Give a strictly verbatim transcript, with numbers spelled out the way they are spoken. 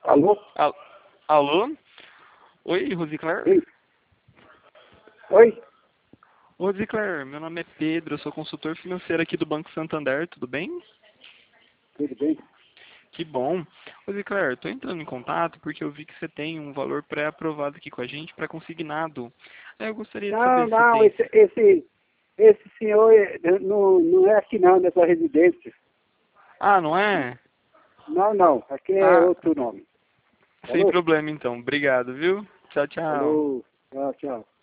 Alô? Al- Alô? Oi, Rosicler? Sim. Oi? Rosicler, meu nome é Pedro, eu sou consultor financeiro aqui do Banco Santander, tudo bem? Tudo bem? Que bom. Rosicler, estou entrando em contato porque eu vi que você tem um valor pré-aprovado aqui com a gente para consignado. Aí eu gostaria de Não, saber se você não, tem... esse, esse, esse senhor é- não, não é aqui não, nessa residência. Ah, não é? Não, não, aqui é Ah, outro nome. sem Falou? problema então. Obrigado, viu? Tchau, tchau. Falou, tchau, tchau.